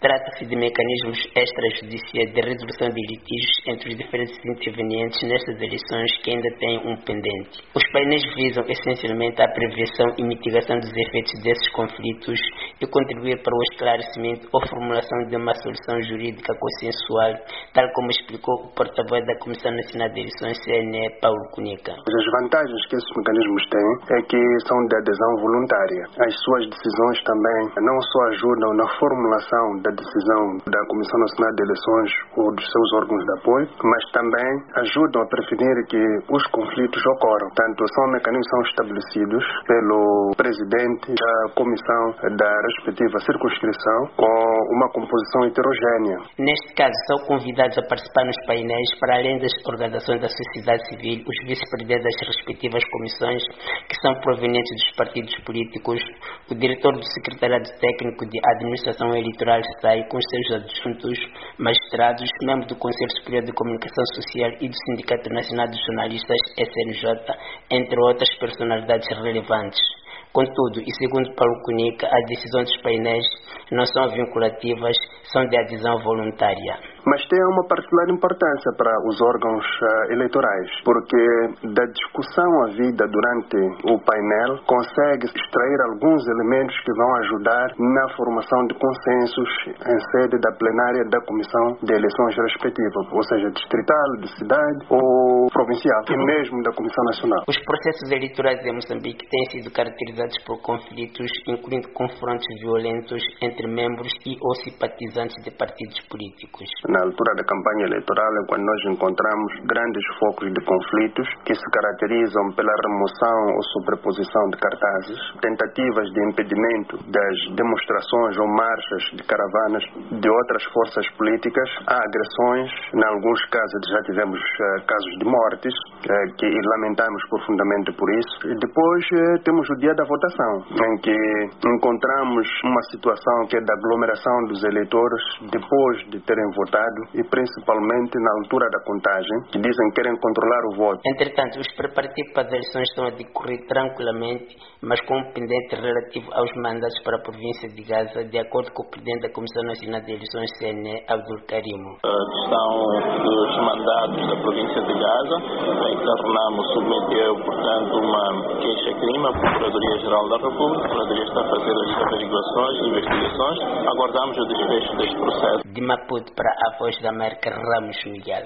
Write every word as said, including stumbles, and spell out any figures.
Trata-se de mecanismos extrajudiciais de resolução de litígios entre os diferentes intervenientes nestas eleições que ainda têm um pendente. Os painéis visam essencialmente a prevenção e mitigação dos efeitos desses conflitos e contribuir para o esclarecimento ou formulação de uma solução jurídica consensual, tal como explicou o porta-voz da Comissão Nacional de Eleições, C N E, Paulo Kunika. As vantagens que esses mecanismos têm é que são de adesão voluntária. As suas decisões também não só ajudam na formulação da decisão da Comissão Nacional de Eleições ou dos seus órgãos de apoio, mas também ajudam a prevenir que os conflitos ocorram. Tanto são mecanismos que são estabelecidos pelo presidente da comissão da respectiva circunscrição com uma composição heterogênea. Neste caso, são convidados a participar nos painéis, para além das organizações da sociedade civil, os vice-presidentes das respectivas comissões, que são provenientes dos partidos políticos, o diretor do Secretariado Técnico de Administração Eleitoral S A I, com seus adjuntos, magistrados, membros do Conselho Superior de Comunicação Social e do Sindicato Nacional dos Jornalistas, S N J, entre outras personalidades relevantes. Contudo, e segundo Paulo Kunika, as decisões dos painéis não são vinculativas, são de adesão voluntária. Mas tem uma particular importância para os órgãos uh, eleitorais, porque da discussão havida durante o painel consegue extrair alguns elementos que vão ajudar na formação de consensos em sede da plenária da Comissão de Eleições respectiva, ou seja, distrital, de cidade ou provincial, e mesmo da Comissão Nacional. Os processos eleitorais em Moçambique têm sido caracterizados por conflitos, incluindo confrontos violentos entre membros e ou simpatizantes de partidos políticos. Na altura da campanha eleitoral é quando nós encontramos grandes focos de conflitos que se caracterizam pela remoção ou sobreposição de cartazes, tentativas de impedimento das demonstrações ou marchas de caravanas de outras forças políticas, há agressões, em alguns casos já tivemos uh, casos de mortes, uh, que lamentamos profundamente por isso. E depois uh, temos o dia da votação, em que encontramos uma situação que é da aglomeração dos eleitores depois de terem votado e principalmente na altura da contagem, que dizem que querem controlar o voto. Entretanto, os preparativos para as eleições estão a decorrer tranquilamente, mas com um pendente relativo aos mandatos para a província de Gaza, de acordo com o presidente da Comissão Nacional de Eleições, C N E, Abdul Karimo. A questão dos mandatos da província de Gaza, em que a Renamo submeteu, portanto, uma queixa-crime à Procuradoria-Geral da República. A Procuradoria está a fazer as averiguações e investigações. Aguardamos o desfecho deste processo. De Maputo para a Voz da América, Ramos Miguel.